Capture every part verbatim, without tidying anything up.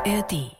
R D.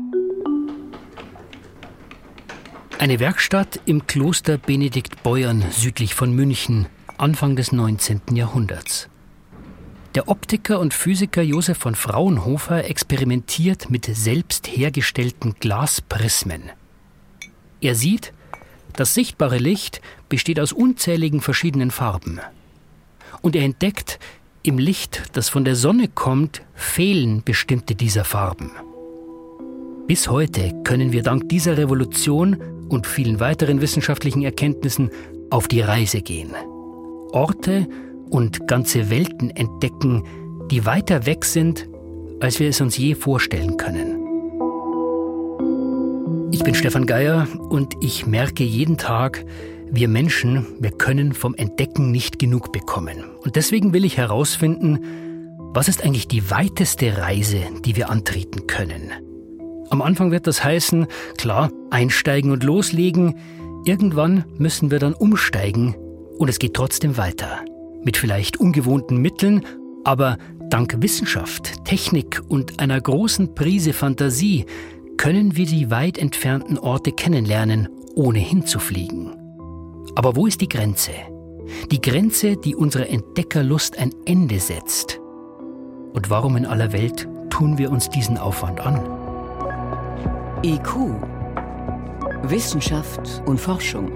Eine Werkstatt im Kloster Benediktbeuern südlich von München, Anfang des neunzehnten Jahrhunderts. Der Optiker und Physiker Josef von Fraunhofer experimentiert mit selbst hergestellten Glasprismen. Er sieht, das sichtbare Licht besteht aus unzähligen verschiedenen Farben. Und er entdeckt, im Licht, das von der Sonne kommt, fehlen bestimmte dieser Farben. Bis heute können wir dank dieser Revolution und vielen weiteren wissenschaftlichen Erkenntnissen auf die Reise gehen. Orte und ganze Welten entdecken, die weiter weg sind, als wir es uns je vorstellen können. Ich bin Stefan Geier und ich merke jeden Tag, wir Menschen, wir können vom Entdecken nicht genug bekommen. Und deswegen will ich herausfinden, was ist eigentlich die weiteste Reise, die wir antreten können? Am Anfang wird das heißen, klar, einsteigen und loslegen. Irgendwann müssen wir dann umsteigen und es geht trotzdem weiter. Mit vielleicht ungewohnten Mitteln, aber dank Wissenschaft, Technik und einer großen Prise Fantasie können wir die weit entfernten Orte kennenlernen, ohne hinzufliegen. Aber wo ist die Grenze? Die Grenze, die unserer Entdeckerlust ein Ende setzt. Und warum in aller Welt tun wir uns diesen Aufwand an? I Q. Wissenschaft und Forschung.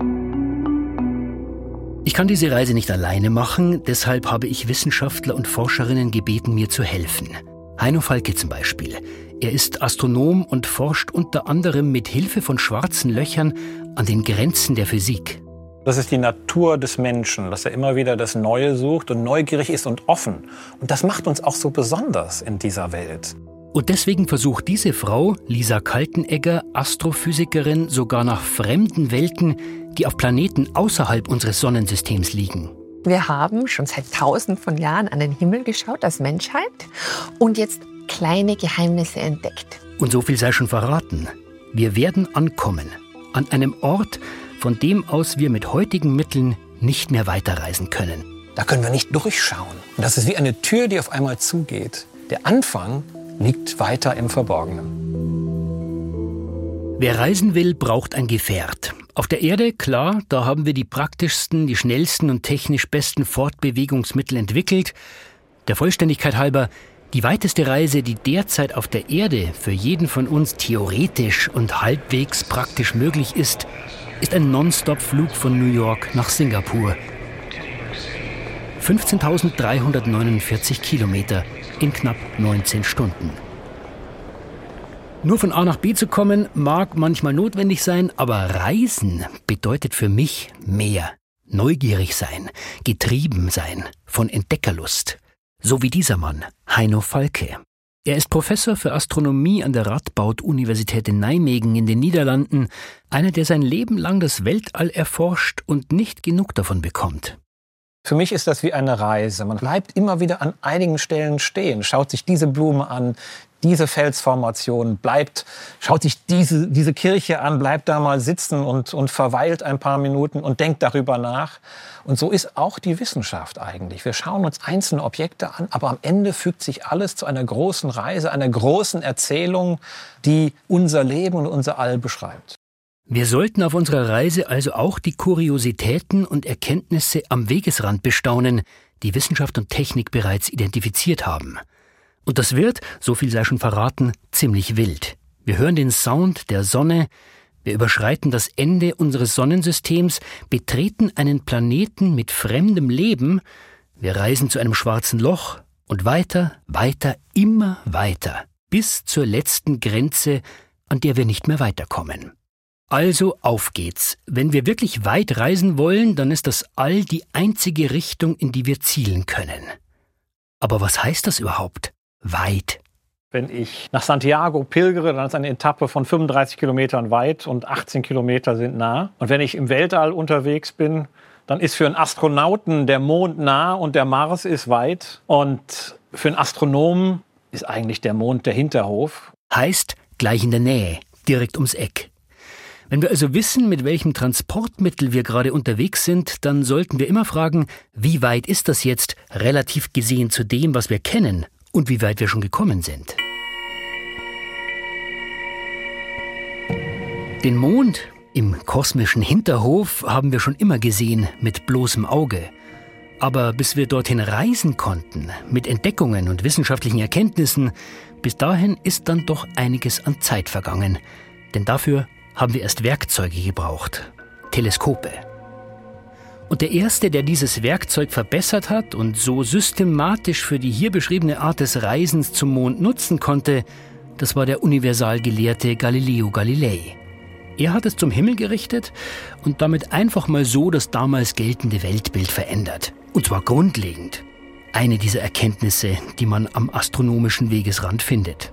Ich kann diese Reise nicht alleine machen, deshalb habe ich Wissenschaftler und Forscherinnen gebeten, mir zu helfen. Heino Falke zum Beispiel. Er ist Astronom und forscht unter anderem mit Hilfe von schwarzen Löchern an den Grenzen der Physik. Das ist die Natur des Menschen, dass er immer wieder das Neue sucht und neugierig ist und offen. Und das macht uns auch so besonders in dieser Welt. Und deswegen versucht diese Frau, Lisa Kaltenegger, Astrophysikerin, sogar nach fremden Welten, die auf Planeten außerhalb unseres Sonnensystems liegen. Wir haben schon seit tausend von Jahren an den Himmel geschaut als Menschheit und jetzt kleine Geheimnisse entdeckt. Und so viel sei schon verraten. Wir werden ankommen an einem Ort, von dem aus wir mit heutigen Mitteln nicht mehr weiterreisen können. Da können wir nicht durchschauen. Und das ist wie eine Tür, die auf einmal zugeht. Der Anfang liegt weiter im Verborgenen. Wer reisen will, braucht ein Gefährt. Auf der Erde, klar, da haben wir die praktischsten, die schnellsten und technisch besten Fortbewegungsmittel entwickelt. Der Vollständigkeit halber, die weiteste Reise, die derzeit auf der Erde für jeden von uns theoretisch und halbwegs praktisch möglich ist, ist ein Non-Stop-Flug von New York nach Singapur. fünfzehntausenddreihundertneunundvierzig Kilometer in knapp neunzehn Stunden. Nur von A nach B zu kommen, mag manchmal notwendig sein, aber Reisen bedeutet für mich mehr. Neugierig sein, getrieben sein, von Entdeckerlust. So wie dieser Mann, Heino Falke. Er ist Professor für Astronomie an der Radboud-Universität in Nijmegen in den Niederlanden, einer, der sein Leben lang das Weltall erforscht und nicht genug davon bekommt. Für mich ist das wie eine Reise. Man bleibt immer wieder an einigen Stellen stehen, schaut sich diese Blume an, diese Felsformation, bleibt, schaut sich diese, diese Kirche an, bleibt da mal sitzen und, und verweilt ein paar Minuten und denkt darüber nach. Und so ist auch die Wissenschaft eigentlich. Wir schauen uns einzelne Objekte an, aber am Ende fügt sich alles zu einer großen Reise, einer großen Erzählung, die unser Leben und unser All beschreibt. Wir sollten auf unserer Reise also auch die Kuriositäten und Erkenntnisse am Wegesrand bestaunen, die Wissenschaft und Technik bereits identifiziert haben. Und das wird, so viel sei schon verraten, ziemlich wild. Wir hören den Sound der Sonne, wir überschreiten das Ende unseres Sonnensystems, betreten einen Planeten mit fremdem Leben, wir reisen zu einem schwarzen Loch und weiter, weiter, immer weiter, bis zur letzten Grenze, an der wir nicht mehr weiterkommen. Also auf geht's. Wenn wir wirklich weit reisen wollen, dann ist das All die einzige Richtung, in die wir zielen können. Aber was heißt das überhaupt? Weit. Wenn ich nach Santiago pilgere, dann ist eine Etappe von fünfunddreißig Kilometern weit und achtzehn Kilometer sind nah. Und wenn ich im Weltall unterwegs bin, dann ist für einen Astronauten der Mond nah und der Mars ist weit. Und für einen Astronomen ist eigentlich der Mond der Hinterhof. Heißt gleich in der Nähe, direkt ums Eck. Wenn wir also wissen, mit welchem Transportmittel wir gerade unterwegs sind, dann sollten wir immer fragen, wie weit ist das jetzt relativ gesehen zu dem, was wir kennen und wie weit wir schon gekommen sind. Den Mond im kosmischen Hinterhof haben wir schon immer gesehen mit bloßem Auge. Aber bis wir dorthin reisen konnten, mit Entdeckungen und wissenschaftlichen Erkenntnissen, bis dahin ist dann doch einiges an Zeit vergangen. Denn dafür haben wir erst Werkzeuge gebraucht. Teleskope. Und der Erste, der dieses Werkzeug verbessert hat und so systematisch für die hier beschriebene Art des Reisens zum Mond nutzen konnte, das war der Universalgelehrte Galileo Galilei. Er hat es zum Himmel gerichtet und damit einfach mal so das damals geltende Weltbild verändert. Und zwar grundlegend. Eine dieser Erkenntnisse, die man am astronomischen Wegesrand findet.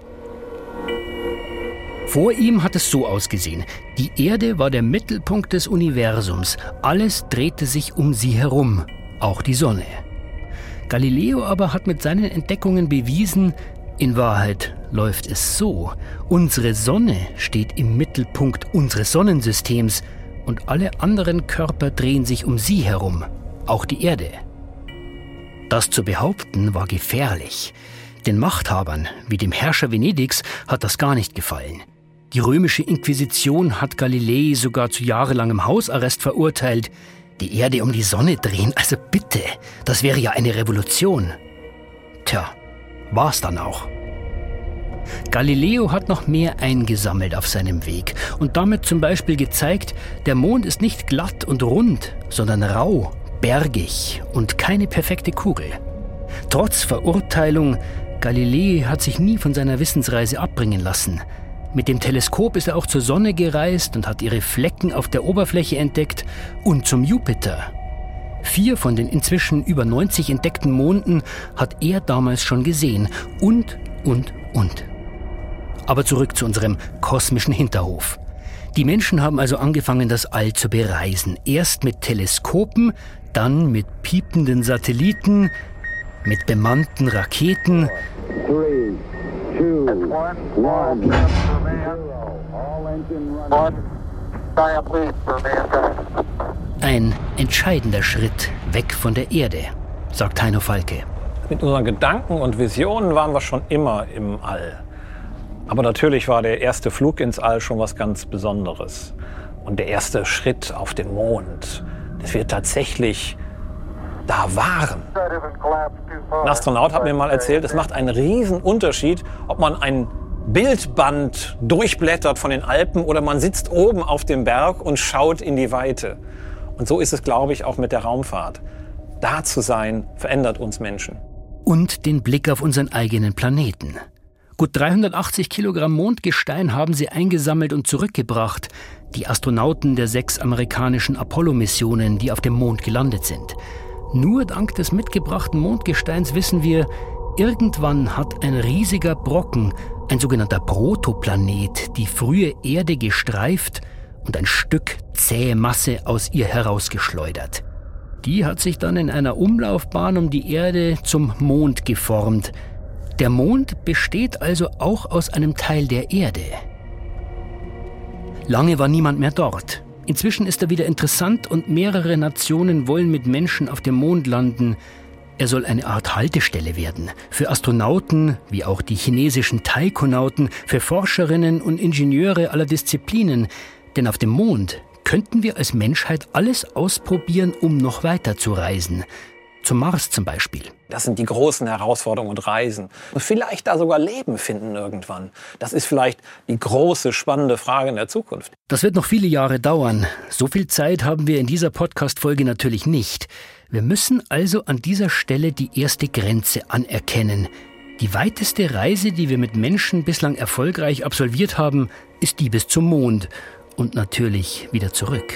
Vor ihm hat es so ausgesehen. Die Erde war der Mittelpunkt des Universums. Alles drehte sich um sie herum, auch die Sonne. Galileo aber hat mit seinen Entdeckungen bewiesen, in Wahrheit läuft es so. Unsere Sonne steht im Mittelpunkt unseres Sonnensystems und alle anderen Körper drehen sich um sie herum, auch die Erde. Das zu behaupten war gefährlich. Den Machthabern, wie dem Herrscher Venedigs, hat das gar nicht gefallen. Die römische Inquisition hat Galilei sogar zu jahrelangem Hausarrest verurteilt. Die Erde um die Sonne drehen, also bitte, das wäre ja eine Revolution. Tja, war's dann auch. Galileo hat noch mehr eingesammelt auf seinem Weg und damit zum Beispiel gezeigt, der Mond ist nicht glatt und rund, sondern rau, bergig und keine perfekte Kugel. Trotz Verurteilung, Galilei hat sich nie von seiner Wissensreise abbringen lassen. Mit dem Teleskop ist er auch zur Sonne gereist und hat ihre Flecken auf der Oberfläche entdeckt und zum Jupiter. Vier von den inzwischen über neunzig entdeckten Monden hat er damals schon gesehen. Und, und, und. Aber zurück zu unserem kosmischen Hinterhof. Die Menschen haben also angefangen, das All zu bereisen. Erst mit Teleskopen, dann mit piependen Satelliten, mit bemannten Raketen. Three, two, one, Ein entscheidender Schritt weg von der Erde, sagt Heino Falke. Mit unseren Gedanken und Visionen waren wir schon immer im All. Aber natürlich war der erste Flug ins All schon was ganz Besonderes. Und der erste Schritt auf dem Mond, dass wir tatsächlich da waren. Ein Astronaut hat mir mal erzählt, es macht einen riesen Unterschied, ob man ein Bildband durchblättert von den Alpen oder man sitzt oben auf dem Berg und schaut in die Weite. Und so ist es, glaube ich, auch mit der Raumfahrt. Da zu sein, verändert uns Menschen. Und den Blick auf unseren eigenen Planeten. Gut dreihundertachtzig Kilogramm Mondgestein haben sie eingesammelt und zurückgebracht. Die Astronauten der sechs amerikanischen Apollo-Missionen, die auf dem Mond gelandet sind. Nur dank des mitgebrachten Mondgesteins wissen wir, irgendwann hat ein riesiger Brocken, ein sogenannter Protoplanet, die frühe Erde gestreift und ein Stück zähe Masse aus ihr herausgeschleudert. Die hat sich dann in einer Umlaufbahn um die Erde zum Mond geformt. Der Mond besteht also auch aus einem Teil der Erde. Lange war niemand mehr dort. Inzwischen ist er wieder interessant und mehrere Nationen wollen mit Menschen auf dem Mond landen. Er soll eine Art Haltestelle werden. Für Astronauten, wie auch die chinesischen Taikonauten, für Forscherinnen und Ingenieure aller Disziplinen. Denn auf dem Mond könnten wir als Menschheit alles ausprobieren, um noch weiter zu reisen. Zum Mars zum Beispiel. Das sind die großen Herausforderungen und Reisen. Und vielleicht da sogar Leben finden irgendwann. Das ist vielleicht die große, spannende Frage in der Zukunft. Das wird noch viele Jahre dauern. So viel Zeit haben wir in dieser Podcast-Folge natürlich nicht. Wir müssen also an dieser Stelle die erste Grenze anerkennen. Die weiteste Reise, die wir mit Menschen bislang erfolgreich absolviert haben, ist die bis zum Mond. Und natürlich wieder zurück.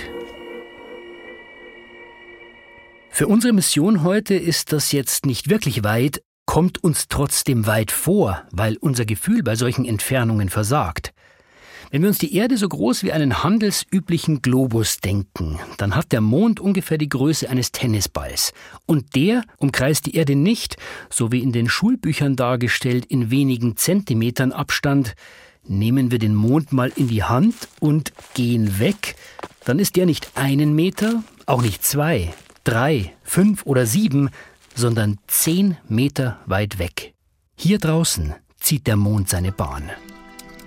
Für unsere Mission heute ist das jetzt nicht wirklich weit, kommt uns trotzdem weit vor, weil unser Gefühl bei solchen Entfernungen versagt. Wenn wir uns die Erde so groß wie einen handelsüblichen Globus denken, dann hat der Mond ungefähr die Größe eines Tennisballs. Und der umkreist die Erde nicht, so wie in den Schulbüchern dargestellt, in wenigen Zentimetern Abstand. Nehmen wir den Mond mal in die Hand und gehen weg, dann ist der nicht einen Meter, auch nicht zwei, drei, fünf oder sieben, sondern zehn Meter weit weg. Hier draußen zieht der Mond seine Bahn.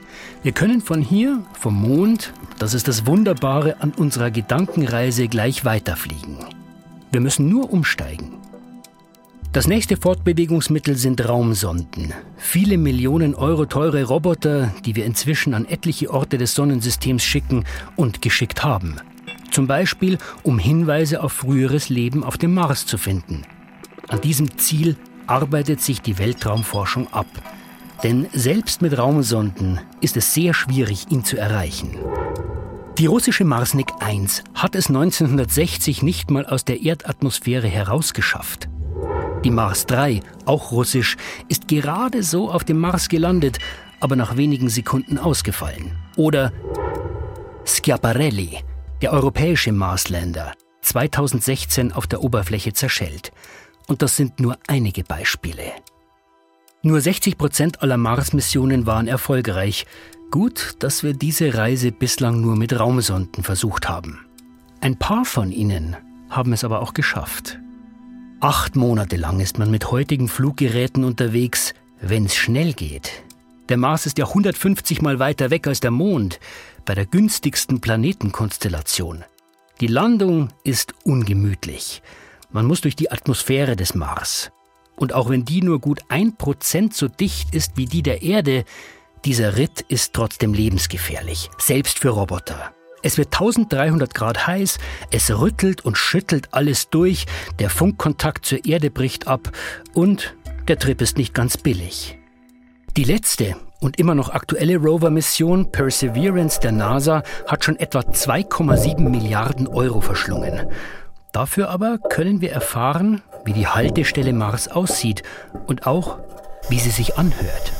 Wir können von hier, vom Mond, das ist das Wunderbare an unserer Gedankenreise, gleich weiterfliegen. Wir müssen nur umsteigen. Das nächste Fortbewegungsmittel sind Raumsonden. Viele Millionen Euro teure Roboter, die wir inzwischen an etliche Orte des Sonnensystems schicken und geschickt haben. Zum Beispiel, um Hinweise auf früheres Leben auf dem Mars zu finden. An diesem Ziel arbeitet sich die Weltraumforschung ab. Denn selbst mit Raumsonden ist es sehr schwierig, ihn zu erreichen. Die russische Marsnik eins hat es neunzehnhundertsechzig nicht mal aus der Erdatmosphäre herausgeschafft. Die Mars drei, auch russisch, ist gerade so auf dem Mars gelandet, aber nach wenigen Sekunden ausgefallen. Oder Schiaparelli, der europäische Marslander, zweitausendsechzehn auf der Oberfläche zerschellt. Und das sind nur einige Beispiele. Nur sechzig Prozent aller Mars-Missionen waren erfolgreich. Gut, dass wir diese Reise bislang nur mit Raumsonden versucht haben. Ein paar von ihnen haben es aber auch geschafft. Acht Monate lang ist man mit heutigen Fluggeräten unterwegs, wenn es schnell geht. Der Mars ist ja hundertfünfzig Mal weiter weg als der Mond, bei der günstigsten Planetenkonstellation. Die Landung ist ungemütlich. Man muss durch die Atmosphäre des Mars. Und auch wenn die nur gut ein Prozent so dicht ist wie die der Erde, dieser Ritt ist trotzdem lebensgefährlich, selbst für Roboter. Es wird dreizehnhundert Grad heiß, es rüttelt und schüttelt alles durch, der Funkkontakt zur Erde bricht ab und der Trip ist nicht ganz billig. Die letzte und immer noch aktuelle Rover-Mission Perseverance der NASA hat schon etwa zwei Komma sieben Milliarden Euro verschlungen. Dafür aber können wir erfahren, wie die Haltestelle Mars aussieht und auch, wie sie sich anhört.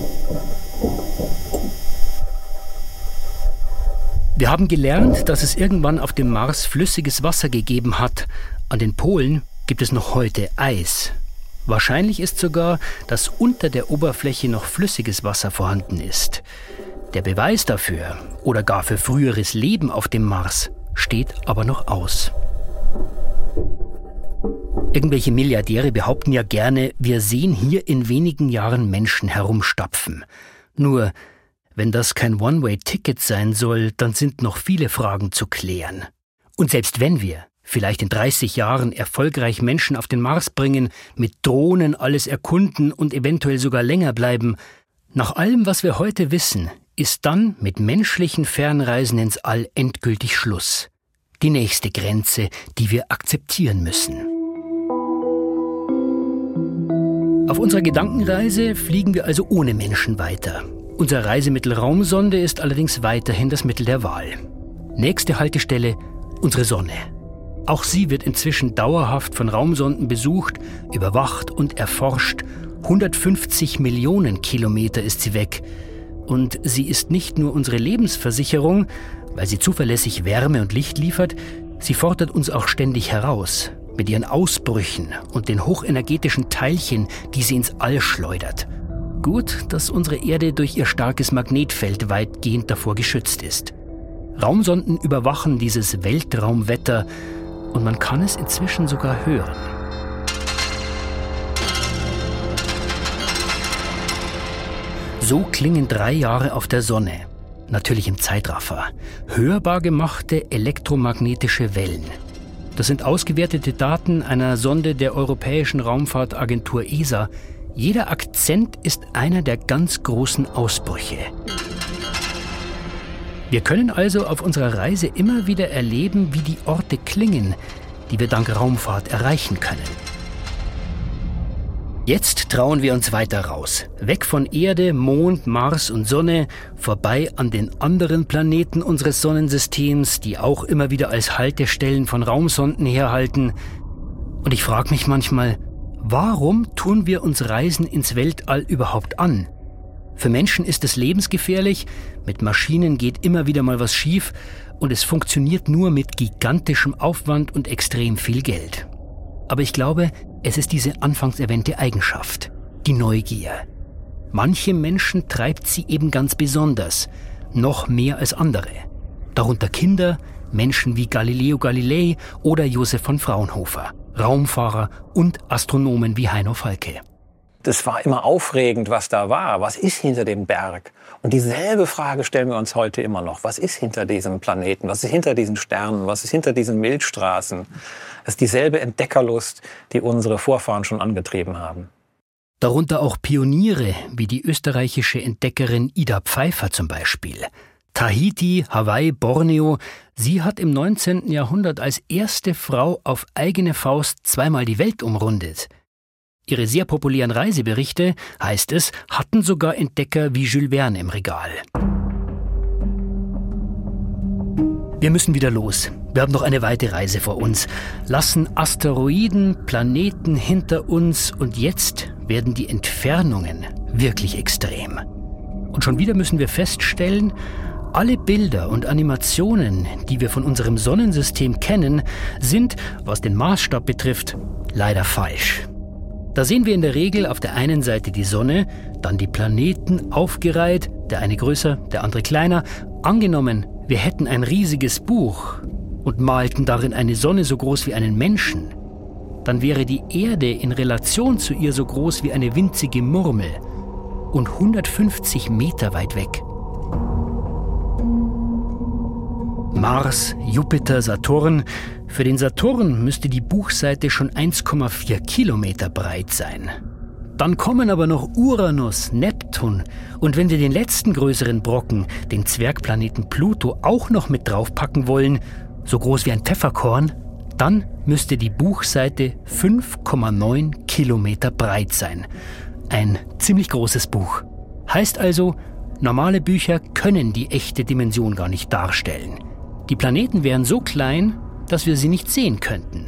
Wir haben gelernt, dass es irgendwann auf dem Mars flüssiges Wasser gegeben hat. An den Polen gibt es noch heute Eis. Wahrscheinlich ist sogar, dass unter der Oberfläche noch flüssiges Wasser vorhanden ist. Der Beweis dafür oder gar für früheres Leben auf dem Mars steht aber noch aus. Irgendwelche Milliardäre behaupten ja gerne, wir sehen hier in wenigen Jahren Menschen herumstapfen. Nur, wenn das kein One-Way-Ticket sein soll, dann sind noch viele Fragen zu klären. Und selbst wenn wir vielleicht in dreißig Jahren erfolgreich Menschen auf den Mars bringen, mit Drohnen alles erkunden und eventuell sogar länger bleiben, nach allem, was wir heute wissen, ist dann mit menschlichen Fernreisen ins All endgültig Schluss. Die nächste Grenze, die wir akzeptieren müssen. Auf unserer Gedankenreise fliegen wir also ohne Menschen weiter. Unser Reisemittel Raumsonde ist allerdings weiterhin das Mittel der Wahl. Nächste Haltestelle, unsere Sonne. Auch sie wird inzwischen dauerhaft von Raumsonden besucht, überwacht und erforscht. hundertfünfzig Millionen Kilometer ist sie weg. Und sie ist nicht nur unsere Lebensversicherung, weil sie zuverlässig Wärme und Licht liefert, sie fordert uns auch ständig heraus. Mit ihren Ausbrüchen und den hochenergetischen Teilchen, die sie ins All schleudert. Gut, dass unsere Erde durch ihr starkes Magnetfeld weitgehend davor geschützt ist. Raumsonden überwachen dieses Weltraumwetter und man kann es inzwischen sogar hören. So klingen drei Jahre auf der Sonne. Natürlich im Zeitraffer. Hörbar gemachte elektromagnetische Wellen. Das sind ausgewertete Daten einer Sonde der Europäischen Raumfahrtagentur E S A. Jeder Akzent ist einer der ganz großen Ausbrüche. Wir können also auf unserer Reise immer wieder erleben, wie die Orte klingen, die wir dank Raumfahrt erreichen können. Jetzt trauen wir uns weiter raus. Weg von Erde, Mond, Mars und Sonne, vorbei an den anderen Planeten unseres Sonnensystems, die auch immer wieder als Haltestellen von Raumsonden herhalten. Und ich frage mich manchmal, warum tun wir uns Reisen ins Weltall überhaupt an? Für Menschen ist es lebensgefährlich, mit Maschinen geht immer wieder mal was schief und es funktioniert nur mit gigantischem Aufwand und extrem viel Geld. Aber ich glaube, es ist diese anfangs erwähnte Eigenschaft, die Neugier. Manche Menschen treibt sie eben ganz besonders, noch mehr als andere. Darunter Kinder, Menschen wie Galileo Galilei oder Josef von Fraunhofer, Raumfahrer und Astronomen wie Heino Falke. das war immer aufregend, was da war. Was ist hinter dem Berg? Und dieselbe Frage stellen wir uns heute immer noch. Was ist hinter diesem Planeten? Was ist hinter diesen Sternen? Was ist hinter diesen Milchstraßen? Das ist dieselbe Entdeckerlust, die unsere Vorfahren schon angetrieben haben. Darunter auch Pioniere wie die österreichische Entdeckerin Ida Pfeiffer zum Beispiel. Tahiti, Hawaii, Borneo. Sie hat im neunzehnten Jahrhundert als erste Frau auf eigene Faust zweimal die Welt umrundet. Ihre sehr populären Reiseberichte, heißt es, hatten sogar Entdecker wie Jules Verne im Regal. Wir müssen wieder los. Wir haben noch eine weite Reise vor uns. Lassen Asteroiden, Planeten hinter uns und jetzt werden die Entfernungen wirklich extrem. Und schon wieder müssen wir feststellen, alle Bilder und Animationen, die wir von unserem Sonnensystem kennen, sind, was den Maßstab betrifft, leider falsch. Da sehen wir in der Regel auf der einen Seite die Sonne, dann die Planeten aufgereiht, der eine größer, der andere kleiner. Angenommen, wir hätten ein riesiges Buch und malten darin eine Sonne so groß wie einen Menschen, dann wäre die Erde in Relation zu ihr so groß wie eine winzige Murmel und hundertfünfzig Meter weit weg. Mars, Jupiter, Saturn. Für den Saturn müsste die Buchseite schon eins Komma vier Kilometer breit sein. Dann kommen aber noch Uranus, Neptun und wenn wir den letzten größeren Brocken, den Zwergplaneten Pluto, auch noch mit draufpacken wollen, so groß wie ein Pfefferkorn, dann müsste die Buchseite fünf Komma neun Kilometer breit sein. Ein ziemlich großes Buch. Heißt also, normale Bücher können die echte Dimension gar nicht darstellen. Die Planeten wären so klein, dass wir sie nicht sehen könnten.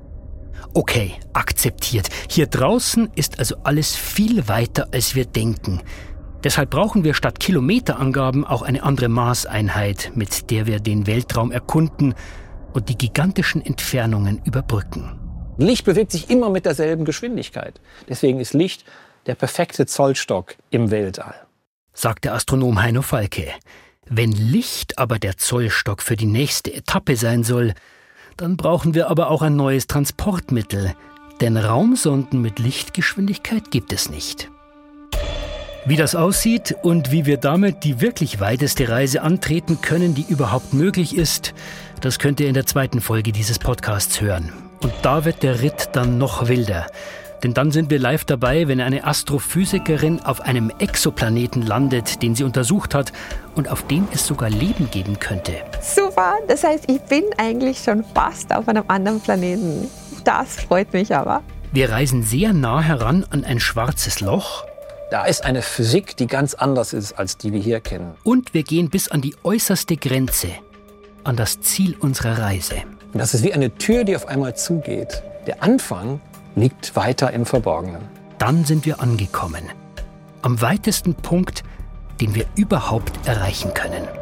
Okay, akzeptiert. Hier draußen ist also alles viel weiter, als wir denken. Deshalb brauchen wir statt Kilometerangaben auch eine andere Maßeinheit, mit der wir den Weltraum erkunden und die gigantischen Entfernungen überbrücken. Licht bewegt sich immer mit derselben Geschwindigkeit. Deswegen ist Licht der perfekte Zollstock im Weltall, sagt der Astronom Heino Falke. Wenn Licht aber der Zollstock für die nächste Etappe sein soll, dann brauchen wir aber auch ein neues Transportmittel, denn Raumsonden mit Lichtgeschwindigkeit gibt es nicht. Wie das aussieht und wie wir damit die wirklich weiteste Reise antreten können, die überhaupt möglich ist, das könnt ihr in der zweiten Folge dieses Podcasts hören. Und da wird der Ritt dann noch wilder. Denn dann sind wir live dabei, wenn eine Astrophysikerin auf einem Exoplaneten landet, den sie untersucht hat und auf dem es sogar Leben geben könnte. Super, das heißt, ich bin eigentlich schon fast auf einem anderen Planeten. Das freut mich aber. Wir reisen sehr nah heran an ein schwarzes Loch. Da ist eine Physik, die ganz anders ist, als die wir hier kennen. Und wir gehen bis an die äußerste Grenze, an das Ziel unserer Reise. Und das ist wie eine Tür, die auf einmal zugeht. Der Anfang liegt weiter im Verborgenen. Dann sind wir angekommen. Am weitesten Punkt, den wir überhaupt erreichen können.